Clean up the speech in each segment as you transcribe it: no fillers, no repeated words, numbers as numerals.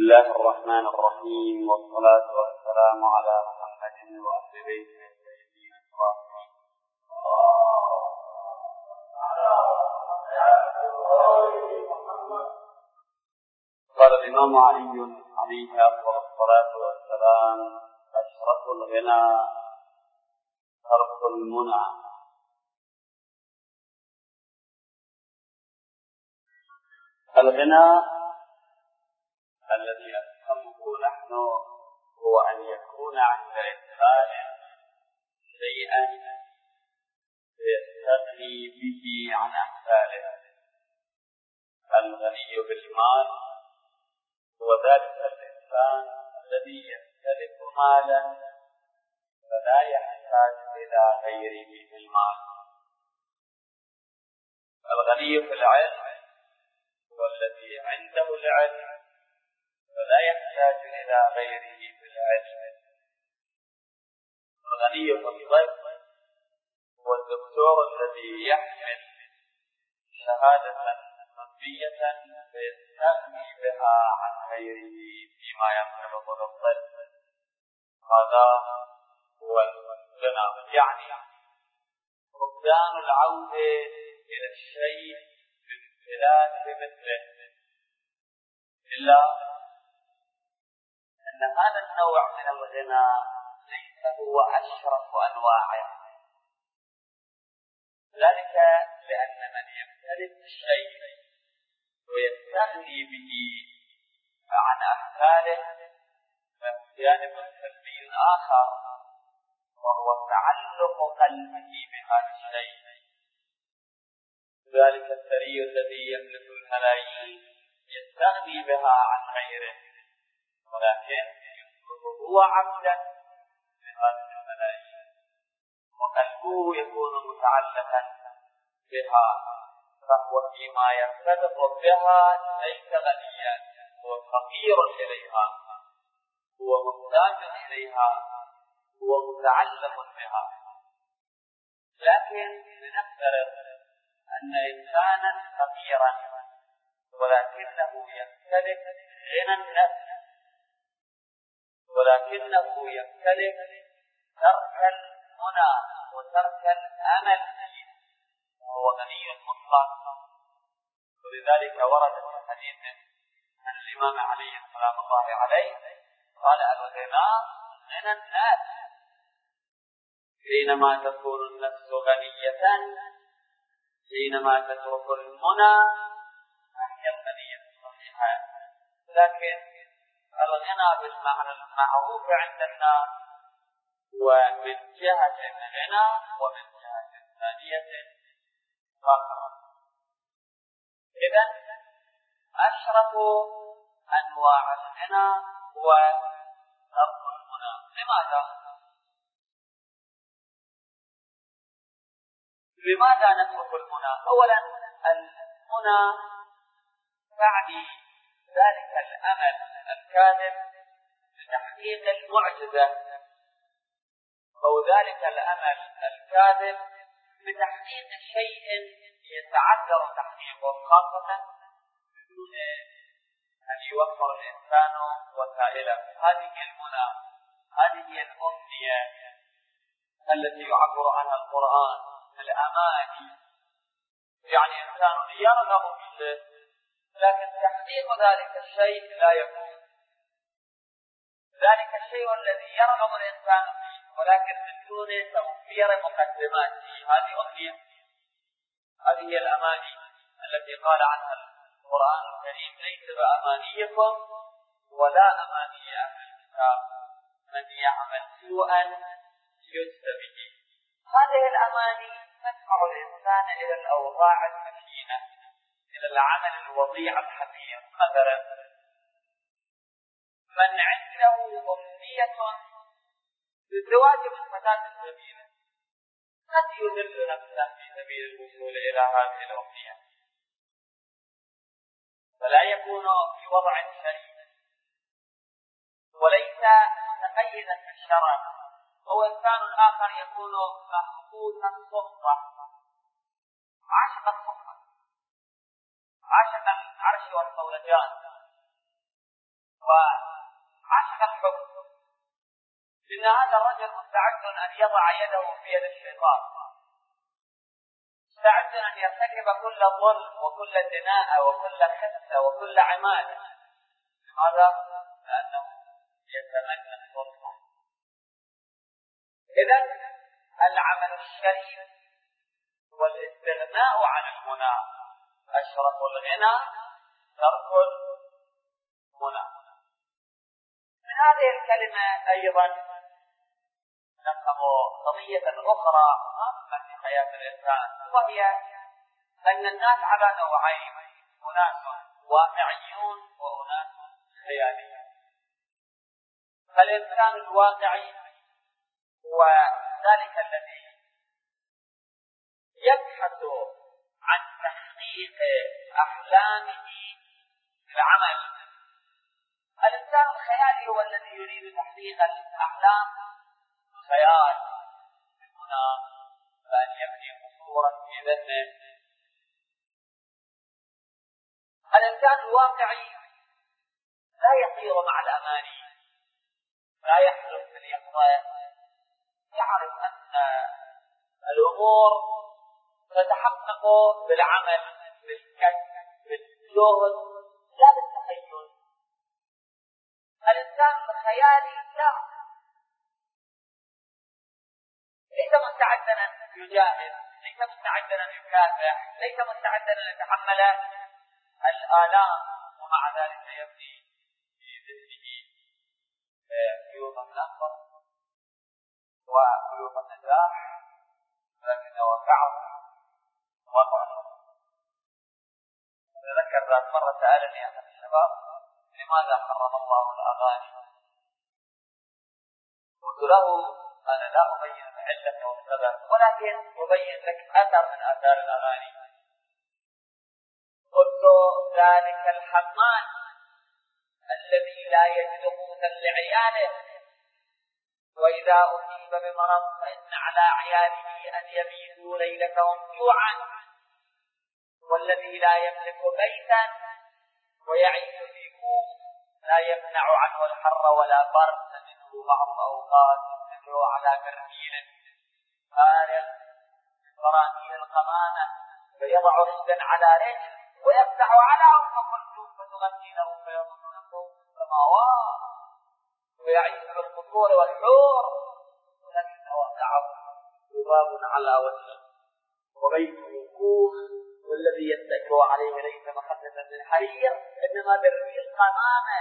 الله الرحمن الرحيم، والصلاة والسلام على محمد وآل بيته الطيبين الطاهرين. قال الإمام علي عليه أفضل الصلاة والسلام: أشرف الغنى ترك المنى. الغنى الذي نفهمه نحن هو أن يكون عند إنسان شيئا يستغني به عن أمثاله. الغني بالمال هو ذلك الإنسان الذي يمتلك مالا فلا يحتاج إلى غيره بالمال. الغني في العلم هو الذي عنده العلم فلا يحتاج إلى غيره في العلم. الغني في الطب هو الدكتور الذي يحمل شهادة طبية فيستغني بها عن غيره فيما ينطبق بالطب. هذا هو الغنى، يعني فقدان العودة إلى الشيء بامتلاك مثله، إلا أن هذا النوع من الغنى ليس هو أشرف أنواعه، ذلك لأن من يمتلك الشيء ويستغني به عن أمثاله له جانب سلبي آخر، وهو تعلق قلبه بهذا الشيء. ذلك الثري الذي يملك الملايين يستغني بها عن غيره، ولكن هو عبدا لهذه الملايين وقلبه يكون متعلقا بها، فهو فيما يرتبط بها ليس غنيا، هو فقير إليها، هو محتاج إليها، هو متعلق بها. لكن لنفترض أن إنسانا فقيرا ولكنه يمتلك غنى النفس، ولكنه يمتلك ترك المنى وترك الأمل فيه، وهو غني مطلق. ولذلك ورد في حديث عن الإمام علي سلام الله عليه قال: الغنى غنى الناس. حينما تكون النفس غنية، حينما تترك المنى هي الغنية الصحيحة. لكن الغنى بالمعنى المعروف عند الناس ومن جهة الغنى ومن جهة ثانية فقر. إذن أشرف أنواع الغنى هو ترك المنى. لماذا نترك المنى؟ أولا، المنى تعني ذلك الأمل الكاذب لتحقيق المعجزة، أو ذلك الأمل الكاذب بتحقيق شيء يتعذر تحقيقه، خاصة بدون أن يوفر الإنسان وسائله. هذه المنى، هذه الأمنية التي يعبر عنها القرآن الأماني، يعني إنسان يرغب في شيء لكن تحقيق ذلك الشيء لا يكون. ذلك الشيء الذي يرغب الإنسان فيه ولكن من دون توفير مقدمات فيه، هذه أمنية. هذه هي الأماني التي قال عنها القرآن الكريم: ليس بأمانيكم ولا أماني أهل الكتاب، من يعمل سوءا يجز به. هذه الأماني تدفع الإنسان إلى الأوضاع المكينة، إلى العمل الوضيع الحقير. مثلا من عنده أمنية بالزواج من فتاة جميلة قد يذل نفسه في سبيل الوصول إلى هذه الأمنية، فلا يكون في وضع شريف وليس متقيدا بالشرع. أو إنسان آخر يكون محبوسا صحبة، عاشق الصحبة، عاشق العرش والصولجان، وعشق الحب، إن هذا الرجل مستعد أن يضع يده في يد الشيطان، مستعد أن يرتكب كل ظلم وكل دناءة وكل خسة وكل عمالة. لماذا؟ لأنه يتمنى الظلم. إذن العمل الشريف والاستغناء عن المنى، أشرف الغنى ترك المنى. من هذه الكلمة أيضا نفهم قضية أخرى مهمة في حياة الإنسان، وهي أن الناس على نوعين: أناس واقعيون وأناس خياليون. فالإنسان الواقعي هو ذلك الذي يبحث عن تحقيق أحلامه بالعمل. الإنسان الخيالي هو الذي يريد تحقيق الأحلام خيال هنا، فأن يبني قصورا في ذهنه. الإنسان الواقعي لا يطير مع الأماني، لا يحلم باليقظة، يعرف أن الأمور تتحقق بالعمل، بالكسب، بالجهد، لا بالتخيل. الإنسان الخيالي لا، ليس مستعدا أن يجاهد، ليس مستعدا أن يكافح، ليس مستعدا أن يتحمل الآلام، ومع ذلك يبني في ذهنه خيوط النصر وخيوط النجاح، لكن وقعه وقعه. أتذكر ذات مرة سألني أحد الشباب: لماذا حرم الله الأغاني؟ قلت له: أنا لا أبين العلة والسبب، ولكن أبين لك أثر من آثار الأغاني. قلت: ذلك الحمال الذي لا يجد قوتا لعياله، وإذا أصيب بمرض فإن على عياله أن يبيتوا ليلتهم جوعا، والذي لا يملك بيتا ويعيش في كوخ لا يمنع عنه الحر ولا برد، منه بعض الأوقات يحمله على برميل فارغ من براكين القمامة، فيضع رجلا على رجل ويفتح على أم كلثوم فتغني له فيظن أنه في السماوات، ويعيش بالقصور والحور، ولكن واقعه ذباب على وجهه وبيته كوخ، والذي يتكئ عليه ليس مخدة من حرير إنما برميل قمامة.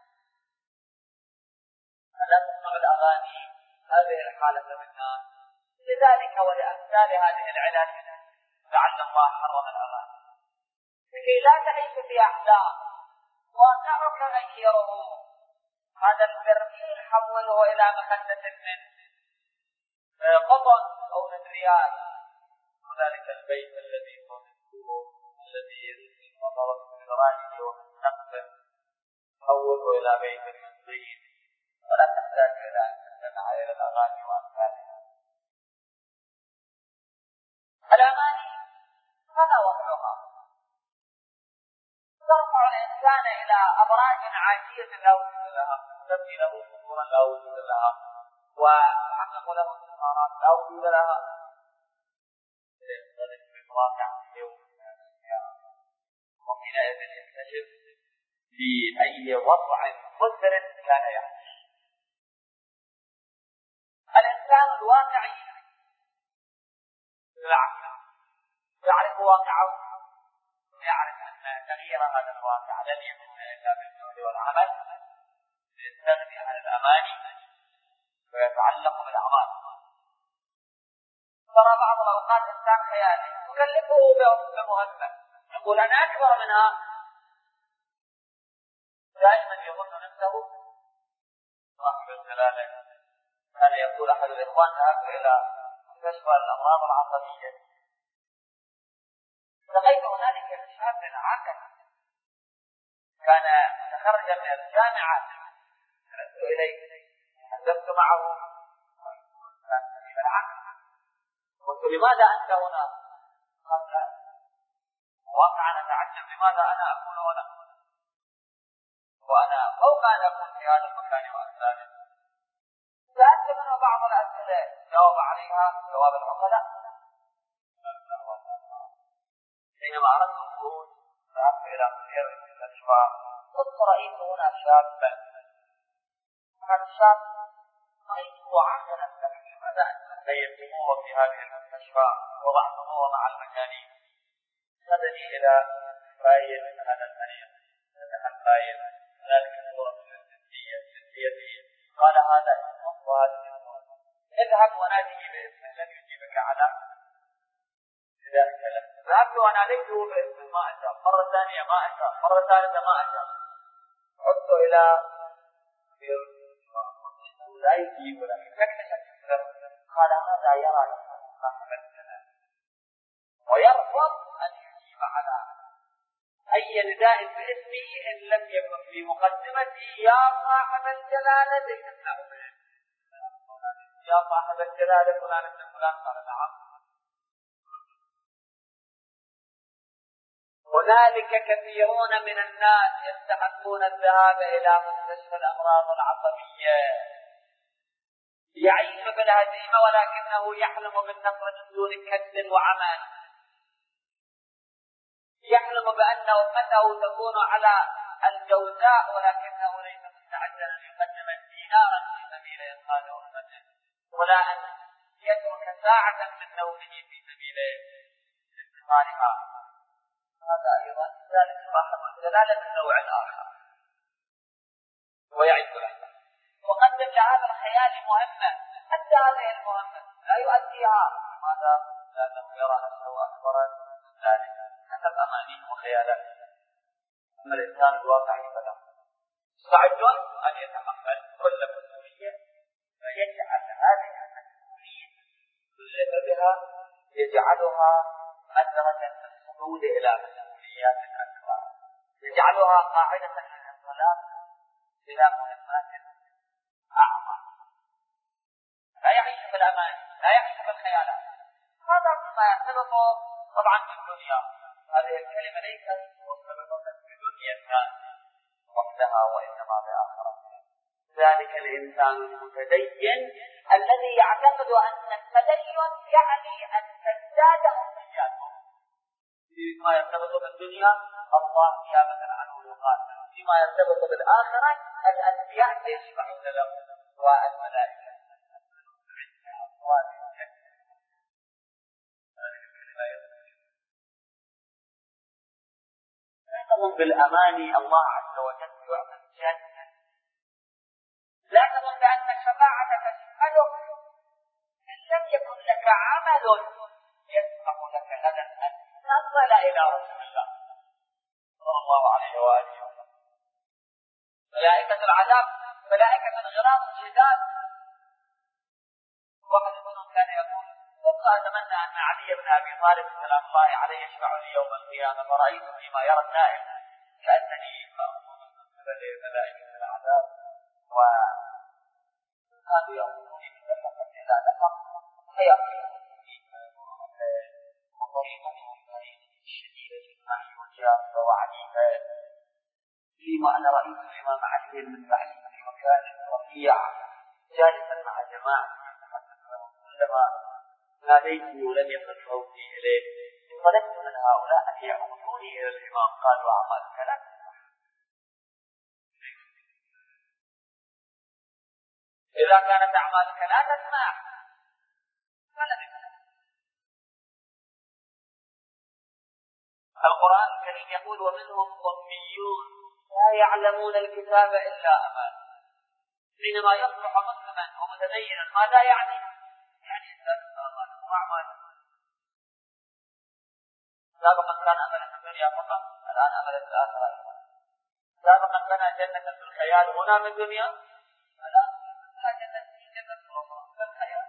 ألا تسمع الأغاني هذه الحالة منها. لذلك ولأمثال هذه العلل لعل الله حرم الأغاني، لكي لا تعيش في أحلام واقعك غيره. هذا البرميل حوله إلى مخدة من قطن أو من ريال، وذلك البيت الذي صنعته الذي يرسل مضرة من رائه ومن نقبه حوله إلى بيت من طين، ولا تحتاج إلى أن تستمع إلى الأغاني وأمثالها. الأغاني هذا وضعها، ترفع الإنسان إلى أبراج عاجية لا وجود لها، تبني له قصورا لا وجود لها، وتحقق له انتصارات لا وجود لها. ينطلق من واقع يوم وحينئذ يكتشف في أي وضع مضر كان يعيش. الإنسان الواقعي يعرف واقعه، ويعرف أن تغيير هذا الواقع لن يكون إلا بالجهد والعمل، يستغني عن الأماني ويتعلق بالأعمال. ترى بعض الأوقات إنسان خيالي يكلفه بمهمة يقول أنا أكبر منها، دائما يظن نفسه صاحب الجلالة. كان يقول أحد الإخوان: ذهبت إلى مستشفى الأمراض العصبية، لقيت هنالك شاب عاقل كان متخرجا من الجامعة، رحت إليه حدثت معه كان سليم العقل، قلت: لماذا أنت هنا؟ قال: واقعا أتعجب لماذا أنا أكون هنا وأنا وأنا فوق أن أكون في هذا المكان وأمثاله. سألت منه بعض الأسئلة جاوب عليها جواب العقلاء. حينما أردت الخروج ذهبت إلى مدير الأشباب، قلت رأيت هنا شابا، هذا الشاب رأيته عاقلا، لكن لماذا أنت يتموه في هذه المستشفى وضعتموه مع المجانين؟ خذني إلى باين هذا المريض، فتح الباين ذلك الصورة الجنسية، قال هذا اسمه وهذا اسمه، اذهب وناديه باسمه لن يجيبك على ذلك. ذهبت وناديته باسمه ما أجاب، مرة ثانية ما أجاب، مرة ثالثة ما أجاب. عدت إلى لا يجيب ولكن اكتشف قال هذا يرى صاحب الجلال ويرفض أن يجيب على أي نداء باسمه إن لم يكن في مقدمته يا صاحب الجلالة يا صاحب الجلالة فلان ابن فلان. قال نعم. هنالك كثيرون من الناس يستحقون الذهاب إلى مستشفى الأمراض العصبية، يعيش بالهزيمة ولكنه يحلم بالنصر من دون كد وعمل، يحلم بأن أمته تكون على الجوزاء ولكنه ليس مستعدا أن يقدم دينارا في سبيل إنقاذ أمته ولا أن يترك ساعة من نومه في سبيل انتقالها. هذا أيضا ذلك صاحب الجلالة من نوع آخر ويعيش له. وقدم لهذا الخيال مهمة، حتى هذه المهمة لا يؤديها. لماذا؟ لأنه يرى نفسه أكبر من ذلك حسب أمانيه وخيالاته. أما الإنسان الواقعي فلا مستعد أن يتحمل كل مسؤولية فيجعل هذه المسؤولية كلف بها يجعلها مدرسة الصعود إلى مسؤوليات أكبر، يجعلها قاعدة للانطلاق إلى مهمات أعظم. لا يعيش في الأمان، لا يعيش في الخيالات. هذا ما يرتبط طبعا بالدنيا. هذه الكلمة ليست مرتبطة بدنيا الناس وحدها وإنما بآخرة. ذلك الإنسان المتدين الذي يعتقد أن التدين يعني أن تزداد أمنياته. فيما يرتبط بالدنيا الله نيابة عنه يقال، فيما يرتبط بالآخرة الأنبياء يشفعون له والملائكة. تظن بالأمان الله عز وجل يعطي الجنة، لا تظن بأن شفاعتك تشهدك إن لم يكن لك عمل يسمح لك غدا أن تصل إلى رسول الله صلى الله عليه وآله وسلم. ملائكة العذاب ملائكة غلاظ شداد. واحد منهم كان يقول كنت أتمنى أن علي بن أبي طالب سلام الله عليه يشفع لي يوم القيامة، فرأيت فيما يرى النائم كأنني مأمور من قبل ملائكة العذاب وكانوا يأمروني بذلك إلى دفق فيأمرون وطريقة شديدة الماء والجافة وعنيفة. فيما أنا رأيت الإمام علي من بعد في مكان رفيع جالسا مع جماعة عندما ناديته لم يصل صوتي إليه طلبت من هؤلاء أن يعودوني إلى الإمام. قالوا أعمالك لا تسمح، إذا كانت أعمالك لا تسمح فلا تسمح. القرآن الكريم يقول ومنهم أميون لا يعلمون الكتاب إلا أمان. حينما يصبح مسلما ومتدينا ماذا يعني؟ يعني سابقا كان أمل في الدنيا فقط، الآن أمل في الآخرة. سابقا بنى جنة في الخيال هنا من الدنيا، الآن لا جنة في جنة الله في الخيال.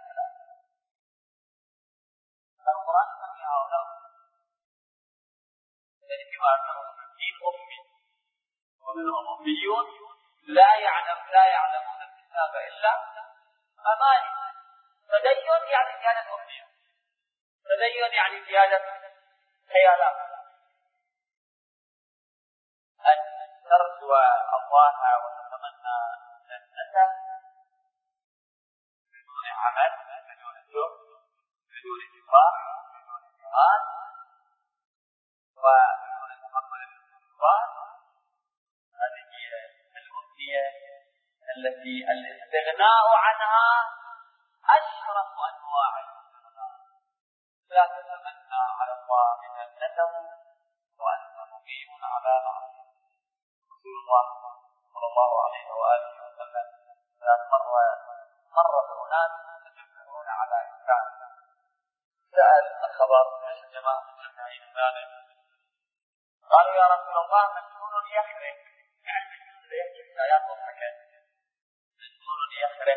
القرآن يسمي هؤلاء كما أنهم الدين أمي، ومنهم أميون لا يعلمون الكتاب إلا أماني. تدين يعني زيادة أمية، تدين يعني زيادة خيالات. أن ترجو الله وتتمنى جنته بدون عمل، بدون جهد، بدون كفاح، بدون جهاد، وبدون تحمل الاستغفار. هذه هي الأمنية التي الاستغناء عنها أشرف أنواع الاستغناء. لا تتمنى على الله جنته وأنت مقيم على معصية. رسول الله صلى الله عليه وآله وسلم مر بأناس يتجمعون على إنسان، سأل الخبر ايش الجماعة مجمعين ذلك؟ قالوا يا رسول الله مجنون يخرج، يعني مجنون يخرج لا يضحك، مجنون يخرج.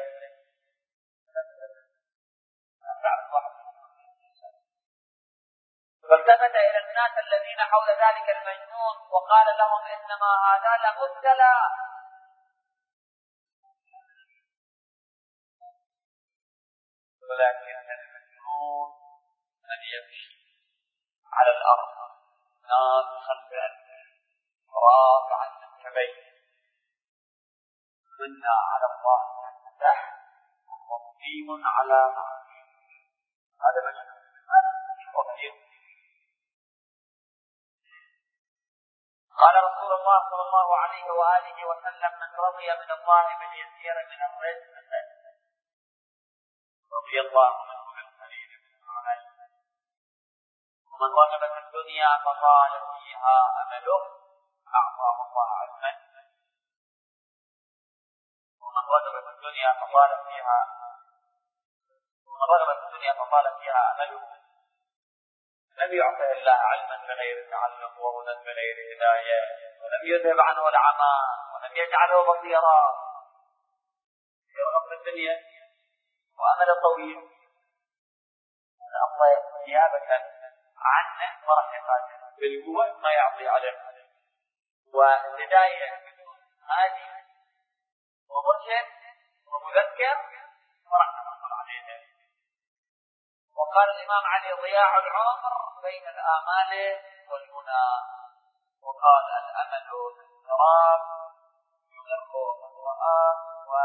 فالتفت إلى الناس الذين حول ذلك المجنون وقال لهم إنما هذا لمبتلى، ولكن المجنون من يمشي على الأرض ناطقا بأنفه رافعا منكبيه منا على الله تحت ومقيم على معصية. هذا مجنون وكيف. قال رسول الله صلى الله عليه وآله وسلم من رضي من الله باليسير من الرزق رضي الله منه بالقليل من العمل، ومن رغب في الدنيا فطال فيها أمله أعطاه الله علما، ومن رغب في الدنيا فطال فيها أمله لم يعطه الله علما بغير تعلم وهدى بغير هداية، ولم يذهب عنه العمى، ولم يجعله بصيرا. يرغب في الدنيا وأمل طويل، الله نيابة عنه ورحمته بالقوة ما يعطي عليه، وهداية هادي ومرشد ومذكر ورحمة عليه. وقال الإمام علي ضياع العمر بين الآمال والمنى، وقال الأمل بالسراب يغر الرؤى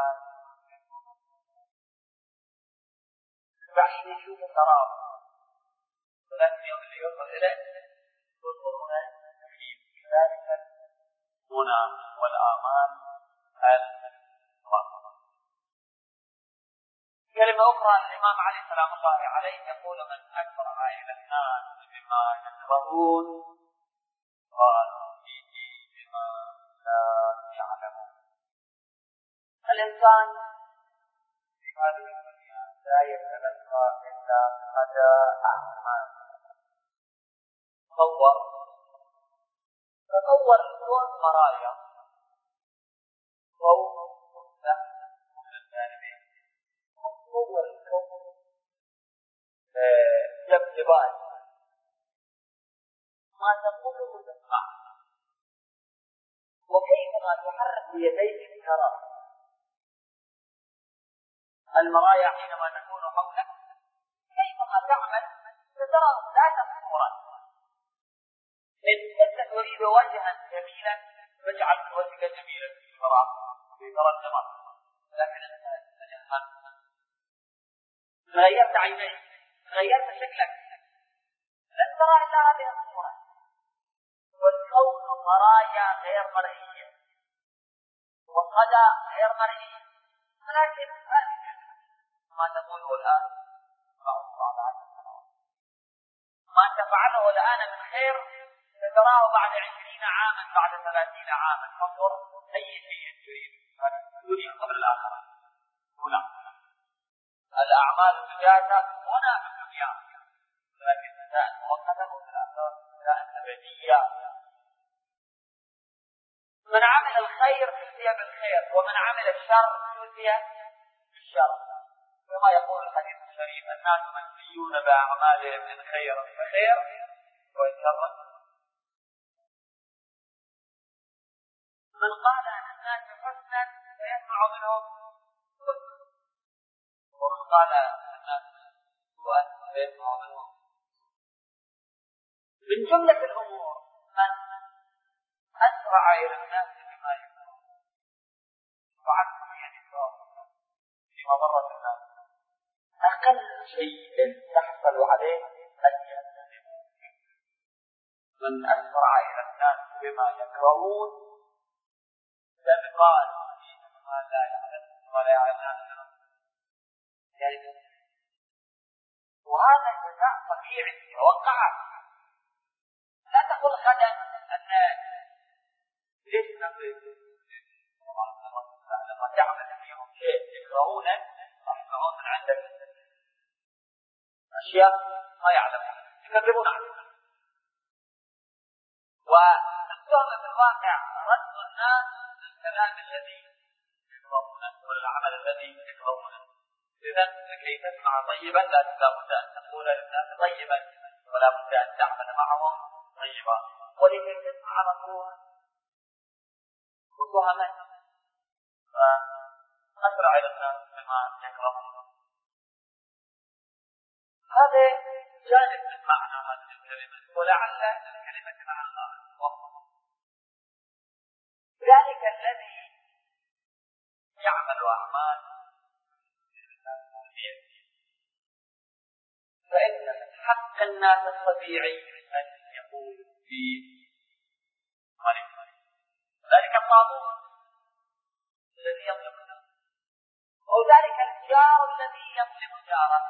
بعيد يشوف السراب، ولكن يوم اللي يوصل إليه يوصلون في ذلك المنى والآمال الرائعة. كلمة أخرى الإمام علي سلام الله عليه يقول من أكثر إلى الناس بما يكرهون قال فيه بما لا يعلمون. الإنسان في هذه الدنيا لا يتلقى إلا مدى أعمال. تصور الكون مرايا فوق وتحت من الجانبين، تصور الكون جبال ما تقوله تسمع، وكيفما تحرك بيديك ترى المرايا حينما تكون حولك، كيفما تعمل سترى ذات صورة. إن كنت تريد وجها جميلا فاجعل وجهك جميلا في المرأة ترى الجمال، لكن أنت غيرت عينيك، غيرت شكلك، لن ترى إلا هذه الصورة. والكون مرايا غير مرئية والصدى غير مرئي، ولكن ما تقوله الآن بعد 10 سنوات، ما تفعله الآن من خير ستراه بعد 20 عاما، بعد 30 عاما. فانظر أي شيء تريد الدنيا قبل الآخرة. هنا الأعمال تجازى هنا في الدنيا، ولكن جزاء مؤقتا وفي الآخرة جزاء أبدية. من عمل الخير جزي بالخير، ومن عمل الشر جزي بالشر، كما يقول الحديث الشريف الناس منسيون بأعمالهم من خير فخير وإن شر. من قال عن الناس حسنا فيسمع منهم حسنا، ومن قال عن الناس سوءا فيسمع منهم. من جملة الأمور من أسرع إلى الناس مضرة الناس أقل شيء تحصل عليه أن يأتموا من أسرع إلى الناس بما يكرهون تبقى ما لا يعلم ولا يعلم عنه يعني. وهذا الجزاء طبيعي وقع. لا تقول غدا أن ليش نقول لما تعمل فيهم شيء يكرهونه راح يسمعون من عندك أشياء ما يعلمون يكذبون عنها. والسبب في الواقع رد الناس للكلام الذي يكرهونه والعمل الذي يكرهونه. إذا لكي تسمع طيبا لا بد أن تقول للناس طيبا ولا بد أن تعمل معهم طيبا. ولكي تسمع على طول كلها من فأسرع إلى الناس بما يكرهون. هذا جانب من معنى هذه الكلمة. ولعل الكلمة معنى ذلك الذي يعمل أعمال فإن من حق الناس الطبيعي أن يقول في مريض ذلك الطاغوت الذي يظلم الناس أو ذلك الجار الذي يظلم جاره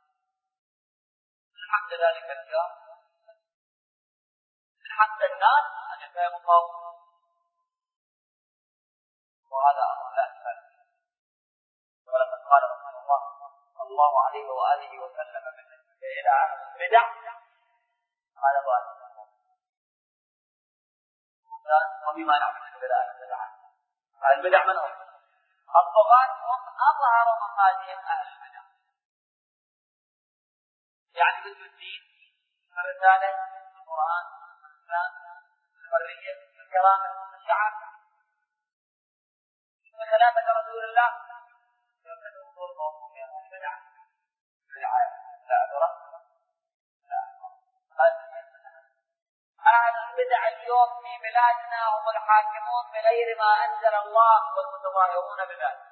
من حق ذلك الجار من حق الناس أن يفهموا. وهذا أمر لا أسفل. ولقد قال رسول الله صلى الله عليه وآله وسلم بالنسبة إلى بدع قال بعض وبما نعمل البدع. البدع من هم؟ الطغاة هم أظهر مخالف أهل البدع. يعني مثل الدين الرسالة القرآن الإسلام الحرية الكرامة الشعب خلافة رسول الله أهل البدع اليوم في بلادنا هم الحاكمون بغير ما أنزل الله والمتظاهرون بذلك.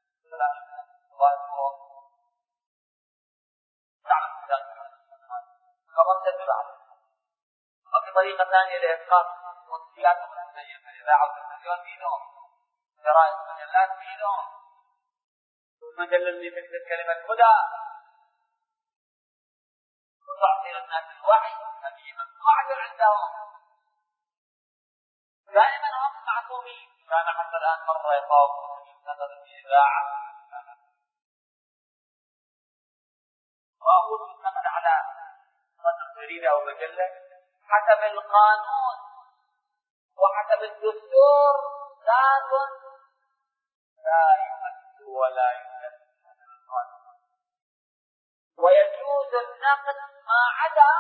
خبرت البعض وفي طريقة ثانية لإسقاط والسياسة المسلمة الإذاعة والتلفزيون في نوم جرائد المجلات في نوم المجلة اللي تكتب كلمة هدى وتعطي للناس الوحي تميما قاعد عندهم دائما هم معصومين. كان حتى الآن مرة يقاوم نظر في إذاعة وأقول نقل على جريدة أو مجلة حسب القانون وحسب الدستور ذات لا يمس ولا يمس ويجوز النقد ما عدا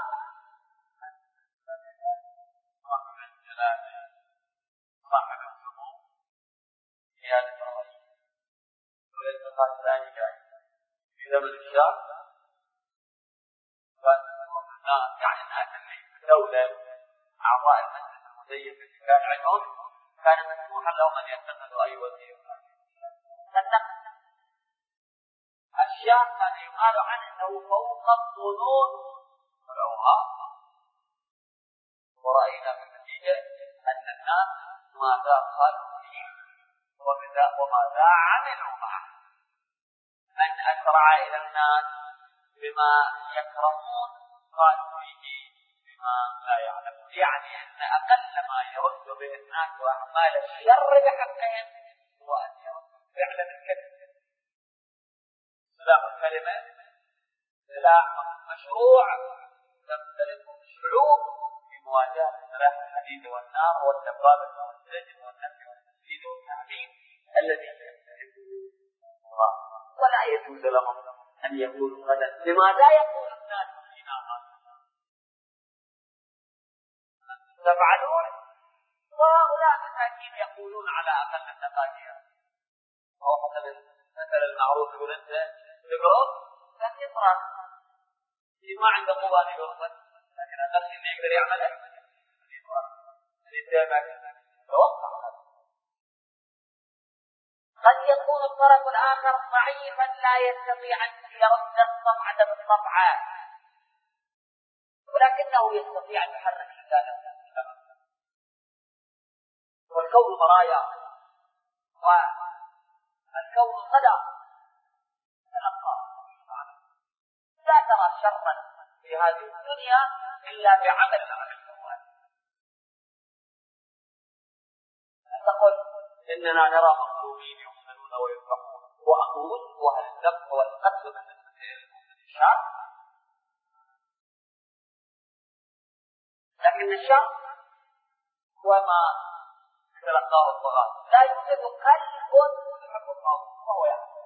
صاحب الحقوق زيادة الرسول والانتقاد الثاني جاي في زمن الشاه يعني الناس اللي في الدولة أعضاء المجلس المزيف اللي كان عندهم كان مسموحا لهم أن ينتقدوا أي وزير. النقد الشاه كان يقال عنه أنه فوق الظنون والأوهام. ورأينا في النتيجة أن الناس ماذا قالوا فيه وماذا عملوا معه. من أسرع إلى الناس بما يكرهون قالوا فيه بما لا يعلم. يعني أن أقل ما يرد به الناس وأعمال الشر بحقهم هو أن يرد فعلا الكذب. سلاح الكلمة سلاح مشروع تمتلكه الشعوب في مواجهة سلاح الحديد والنار والدبابة والسجن والنفي والتسديد والتعليم الذي يمتلكه الله. ولا يجوز لهم أن يقولوا غدا لماذا يقول الناس فينا هذا تفعلون. وهؤلاء مساكين يقولون على أقل التقادير أو حسب المثل المعروف يقول أنت تقرب لن يطرق ما عنده قوة أن يرفض لكن أقل شيء يقدر يعمله توقع. قد يكون الطرف الآخر ضعيفا لا يستطيع أن يرد الصفعة بالصفعة، ولكنه يستطيع أن يحرك لسانه. والكون مرايا، والكون صدى تلقى. لا ترى شرا في هذه الدنيا إلا بعمل العمل. لا تقل إننا نرى مظلومين يقتلون ويذبحون، وأقول وهل الذبح والقتل من الشعب، لكن الشعب وما تلقاه الطغاة. لا يوجد قلب يحب الله وهو يعلم.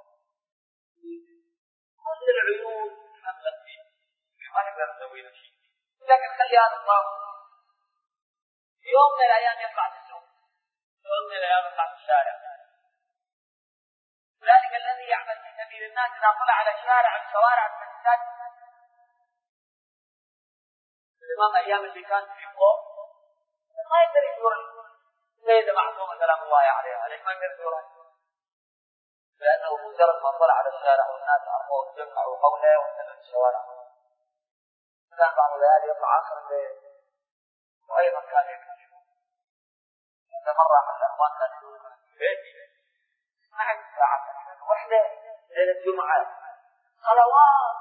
كل العيون حملت فيه ما نقدر نسوي له شيء، لكن خلي هذا الطاغوت يوم من الأيام يطلع في السوق، يوم من الأيام يطلع في الشارع. ذلك الذي يعمل في سبيل الناس إذا طلع على الشارع الشوارع المساجد. الإمام أيام اللي كان في قوم ما يقدر يزور السيدة معصومة سلام الله عليها، ليش ما يقدر يزورها؟ لأنه مجرد ما طلع على الشارع والناس عرفوه جمعوا حوله وانتهى الشوارع. كان بعض الليالي يطلع آخر الليل وأي مكان يكتشفه. إذا مرة أحد الأخوان كان يقول في بيتي ما عندي ساعة واحدة ليلة الجمعة صلوات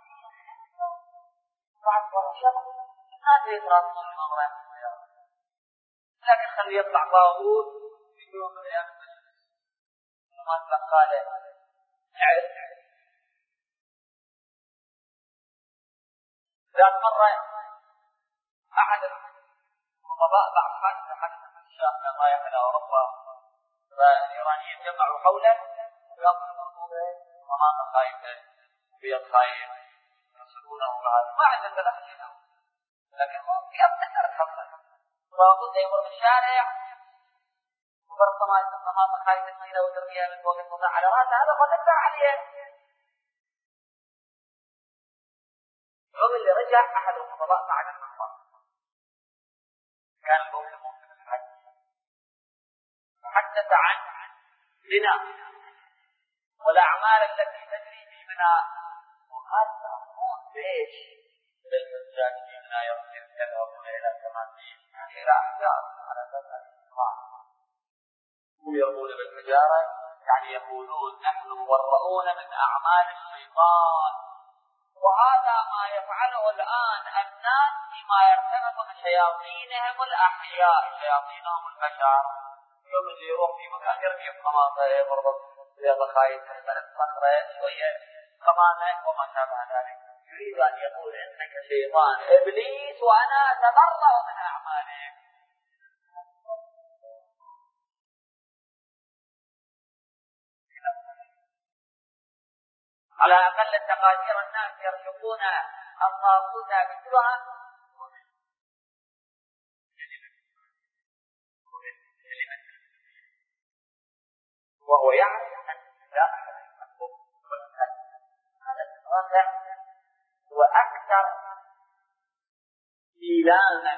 بعد ورشة الناس يتراصوا الإمام رايح السيارة، لكن خليه يطلع طاغوت في يوم من الأيام ما تلقى له نعرف. ذات مرة أحد الخطباء بعد حادثة الشام كان رايح إلى أوروبا، فالإيرانيين جمعوا حوله ويأخذوا الموضوع مناطق خايفة بيض خايف يرسلونه بعد ما عندنا الأحد له، لكن هو يبتكر الحصة فأقول يمر بالشارع وبرطمان مناطق خايفة كثيرة وترميها من فوق المطاع على رأسه، هذا فتكر عليه. اليوم اللي رجع أحد الخطباء بعد المنطقة كان الموسم موسم الحج، حدث عن زنا والأعمال التي تجري في منى، وهذا مو ليش بالمسجد في منى يذهبون إلى التماثيل يعني إلى أحجار على أساس الاستقرار، هم يرمون بالحجارة يعني يقولون نحن مبرؤون من أعمال الشيطان. وهذا ما يفعله الآن الناس فيما يرتبط بشياطينهم الأحياء، شياطينهم البشر. يوم اللي يروح في مكان يرمي بقماطة يضرب بيضة خايفة بلد صخرة شوية قمامة وما شابه ذلك، يريد أن يقول إنك شيطان إبليس وأنا أتبرأ من أعمالك. على أقل التقادير الناس يرشقون الطاغوت بالدعاء وهو يعرف أن لا أحد يحبه، هذا الواقع وأكثر إيلاما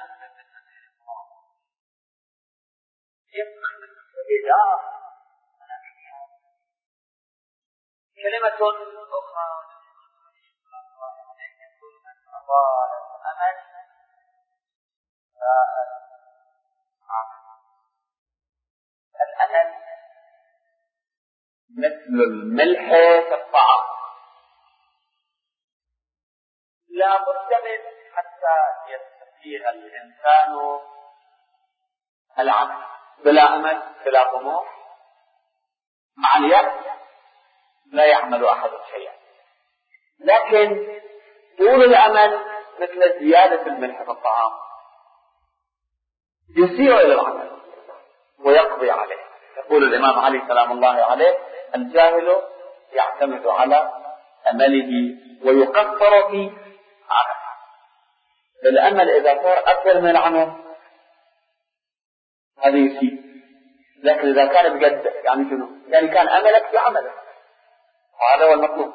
يفهم الإله. كلمة أخرى أمل الأمل مثل الملح في الطعام، لا بد منه حتى يستطيع الإنسان العمل. بلا أمل بلا طموح مع اليأس لا يعمل أحد شيئا، لكن طول الأمل مثل زيادة الملح في الطعام يسير إلى العمل ويقضي عليه. يقول الإمام علي سلام الله عليه: الجاهل يعتمد على أمله ويقصر في عمله. الأمل إذا صار أكثر من العمل هذا يسير، لكن إذا كان بجد يعني شنو؟ يعني كان أملك في عملك، هذا هو المطلوب.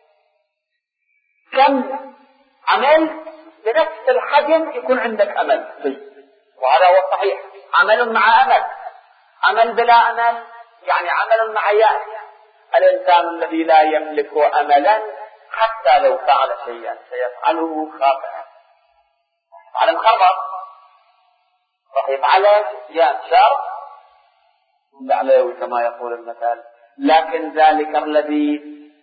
كم عمل بنفس الحجم يكون عندك أمل، وهذا هو الصحيح. عمل مع أمل، عمل بلا أمل يعني عمل مع يأس. الإنسان الذي لا يملك أملا حتى لو فعل شيئا سيفعله خاطئا. على الخطأ راح يفعله جاء شر عليه كما يقول المثل. لكن ذلك الذي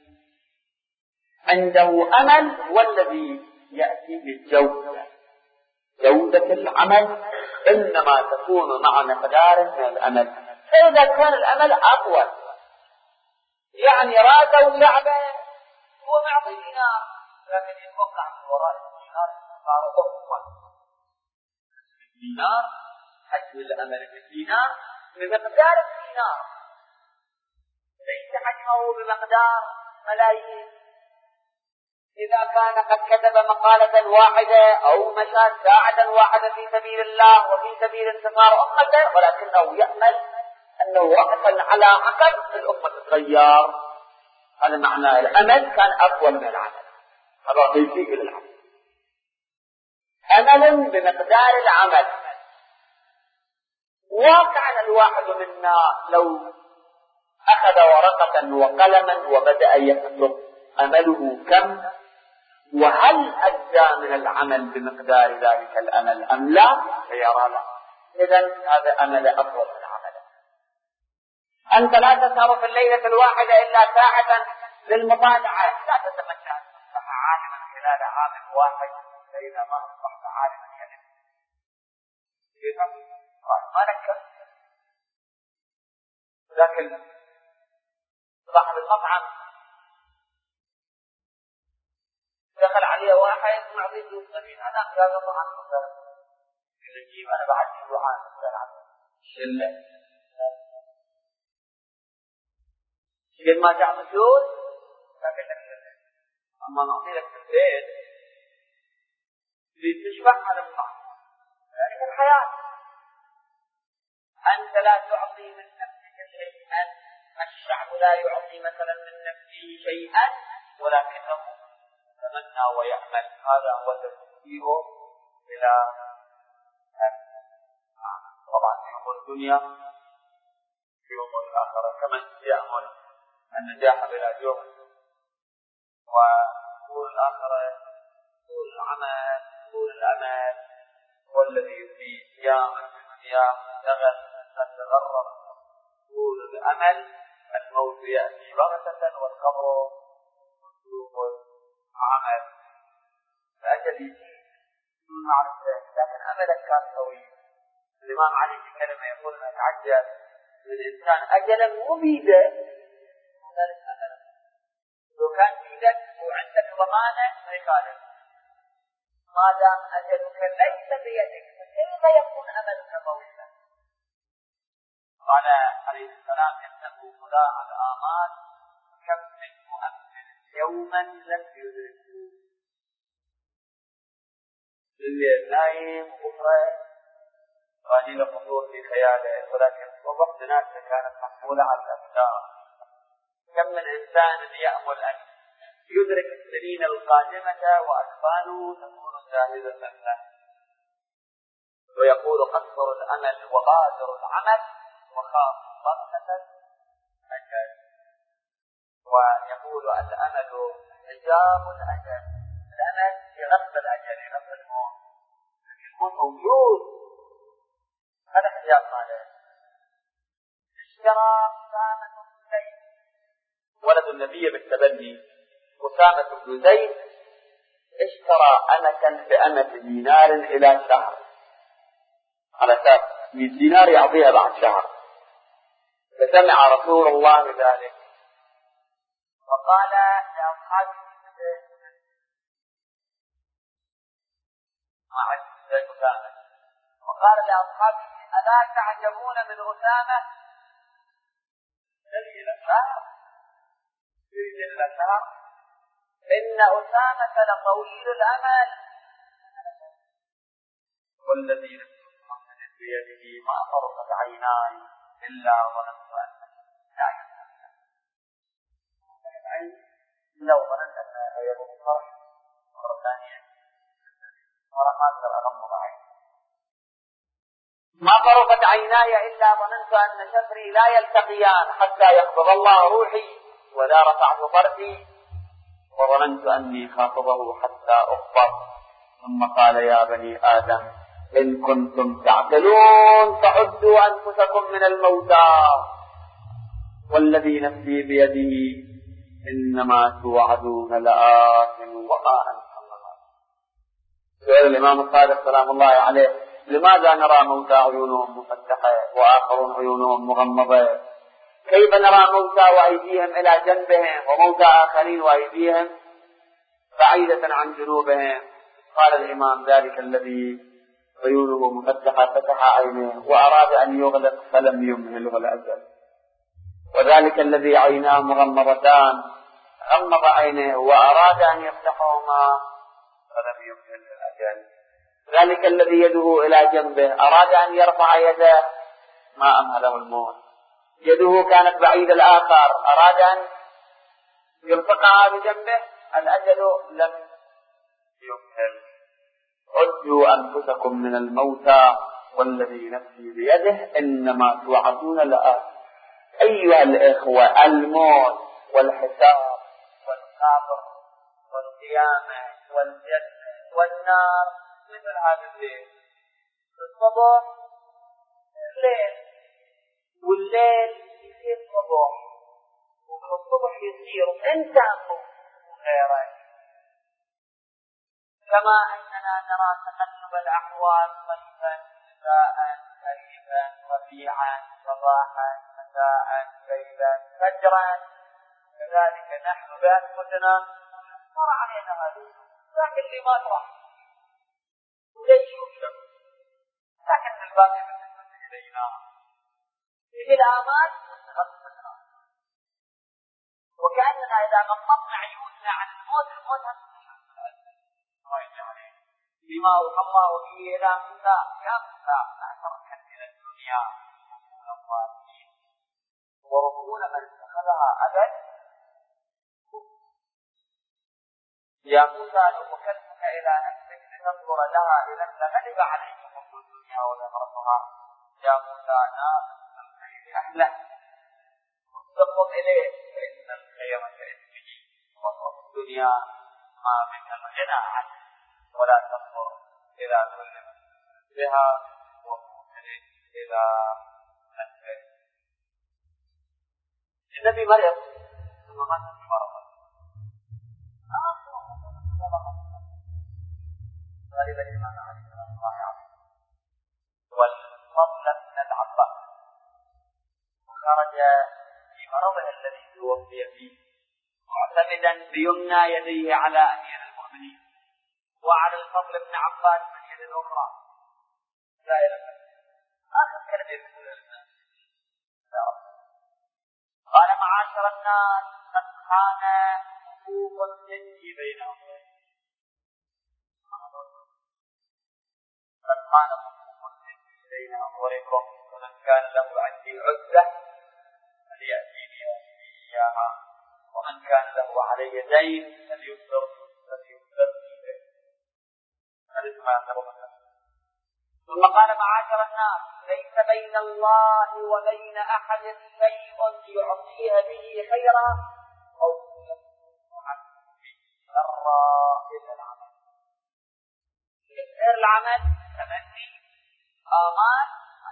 عنده أمل هو الذي يأتي بالجودة. جودة العمل إنما تكون مع مقدار من الأمل. فإذا كان الأمل أطول يعني راسه شعبه هو معطي دينار لكن يتوقع من وراء الدينار صار أخوة الدينار حجم الأمل في الدينار بمقدار الدينار ليس حجمه بمقدار ملايين. إذا كان قد كتب مقالة واحدة أو مشى ساعة واحدة في سبيل الله وفي سبيل انتصار أمته ولكنه يأمل أنه رأسا على عقب الأمة تتغير. هذا معناه الأمل كان أطول من العمل. هذا يسيء للعمل. أمل بمقدار العمل. واقعا الواحد منا لو أخذ ورقة وقلما وبدأ يكتب أمله كم وهل أدى من العمل بمقدار ذلك الأمل أم لا سيرى لا. إذن هذا أمل أطول من عمله. أنت لا تسهر في الليلة الواحدة إلا ساعة للمطالعة. لا تتمنى أن تصبح عالما خلال عام واحد فإذا ما أصبحت عالما ما نكر. لكن صاحب المطعم دخل عليه واحد معطيه فلوس قليل هذا قال له طعام مثلا يجيب أنا بعد جوعان مثلا شلة شيل ما تعمل فلوس لكن أما نعطي لك في البيت لتشبع على الطعام يعني في الحياة. أنت لا تعطي من نفسك شيئا. الشعب لا يعطي مثلا من نفسه شيئا ولكنه يتمنى ويأمل. هذا هو تفكيره إلى طبعا في يوم الدنيا في يوم الآخرة كمن يأمل النجاح بلا جهد وطول الآخرة طول العمل طول الأمل هو الذي يفيد يوما يوم نغم تتغرب طول الأمل. الموت يأتي بغتة والقبر مكتوب عمل فأجل معرفة لكن أملك كان طويل. الإمام علي في كلمة يقول أن أتعجب من الإنسان أجلا مبيدا ذلك أمل لو كان بيدك وعندك ضمانة ما يخالف ما دام أجلك ليس بيدك فكيف يكون أملك طويلا. قال عليه السلام يحسب خداع الآمال كم من مؤمن يوما لم يدركه. الليل نايم بكرة قليل خطور في خياله ولكن وقت ناسه كانت محمولة على الأفكار. كم من إنسان يأمل أن يدرك السنين القادمة وأكفانه تكون جاهزة له ويقول قصر الأمل وبادر العمل وخاف ضغطة أجل. ويقول الأمل حجاب الأجل. الأمل يغطي الأجل يغطي الموت. الموت موجود هذا حجاب ماله. اشترى أسامة بن زيد ولد النبي بالتبني أسامة بن زيد اشترى أمة بأمة دينار إلى شهر على أساس 100 دينار يعطيها بعد شهر. فسمع رسول الله ذلك فقال لأصحابه وقال لأصحابه ألا تعجبون من أسامة يريد إلى الشهر إن أسامة لطويل الأمل والذي نفس محمد بيده ما طرقت عيناي إلا ظننت أنه لا يفعل لو ظننت أنه يبقى فرح مرة ثانية مرة ما ترى غمض عين ما طرفت عيناي إلا ظننت أن شفري لا يلتقيان حتى يقبض الله روحي، ولا رفعت فرسي وظننت أني خاطبه حتى أقبض. ثم قال يا بني آدم إن كنتم تعقلون فعدوا أنفسكم من الموتى، والذي نفسي بيده إنما توعدون لآت وما أنتم. سؤال الإمام الصادق سلام الله عليه لماذا نرى موتى عيونهم مفتحة وآخرون عيونهم مغمضة؟ كيف نرى موتى وأيديهم إلى جنبهم وموتى آخرين وأيديهم بعيدة عن جنوبهم؟ قال الإمام ذلك الذي عيونه مفتحة فتح عينيه وأراد أن يغلق فلم يمهله الأجل، وذلك الذي عيناه مغمضتان غمض عينيه وأراد أن يفتحهما فلم يمهله الأجل، ذلك الذي يده إلى جنبه أراد أن يرفع يده ما أمهله الموت، يده كانت بعيد الآخر أراد أن يرفقها بجنبه الأجل لم يمهل. عدوا أنفسكم من الموتى والذي نفسي بيده إنما توعدون لآت. أيها الإخوة، الموت والحساب والقبر والقيامة والجنة والنار مثل هذا الليل. الصبح الليل، والليل يصير صبح، والصبح يصير انت وغيرك. كما أننا نرى تقلب الأحوال صيفا مساء خريفا ربيعا صباحا مساء ليلا فجرا، كذلك نحن بأنفسنا مر علينا هذه، لكن لما ترى ليش يكتب، لكن الباقي بالنسبة إلينا في الآمال مستغفرنا، وكأننا إذا غمضنا عيوننا عن الموت بما أوحى الله به إلى موسى يا موسى لا تركن إلى الدنيا وكون الظالمين وركون من اتخذها أبد. يا موسى لو وكلتك إلى نفسك لتنظر لها إذا لغلب عليك حب الدنيا وزهرتها. يا موسى ناس الخير أهله واستقم إليه فإن الخير كإسمه، وصف الدنيا ما بك الغنى عنه، ولا تنظر إلى كل بها ومؤمن إلى نفسه. النبي مريم ثم مات فرضا غالبا الإمام علي رحمه الله عليه والفضل بن العباس، وخرج في مرضه الذي توفي فيه معتمدا بيمنى يديه على أمير المؤمنين وعلى الفضل بن عباس من يد الأخرى لا يلفت. آخر كلمة يقول الناس قال معاشر الناس قد كان حقوق السن بينهم، قد كان حقوق السن بين أموركم، ومن كان له عندي عزة فليأتيني إياها، ومن كان له علي دين فليبصر ثم قال معاشر الناس ليس بين الله وبين أحد شيء يعطيه به خيرا أو يصرف عنه به شرا إلا العمل. غير العمل تمني آمال.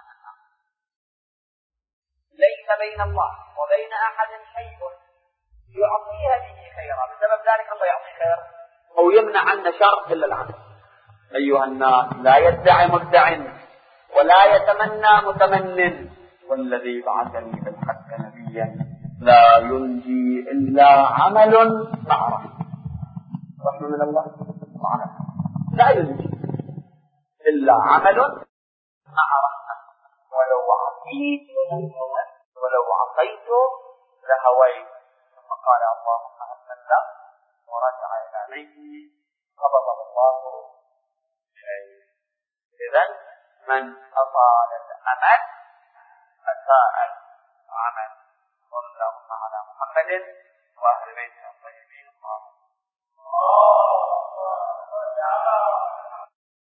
ليس بين الله وبين أحد شيء يعطيه به خيرا، بسبب ذلك الله يعطي خير أو يمنع عنا شر إلا العمل. أيها الناس لا يدعي مدع ولا يتمنى متمن، والذي بعثني بالحق نبيا لا ينجي إلا عمل مع رحمة من الله سبحانه، لا ينجي إلا عمل مع رحمة. ولو عصيت لهويت. ثم قال اللهم أهلا ورجع إلى بيته قبضه الله. إذن من أطال الأمل أساء العمل. صلى الله على محمد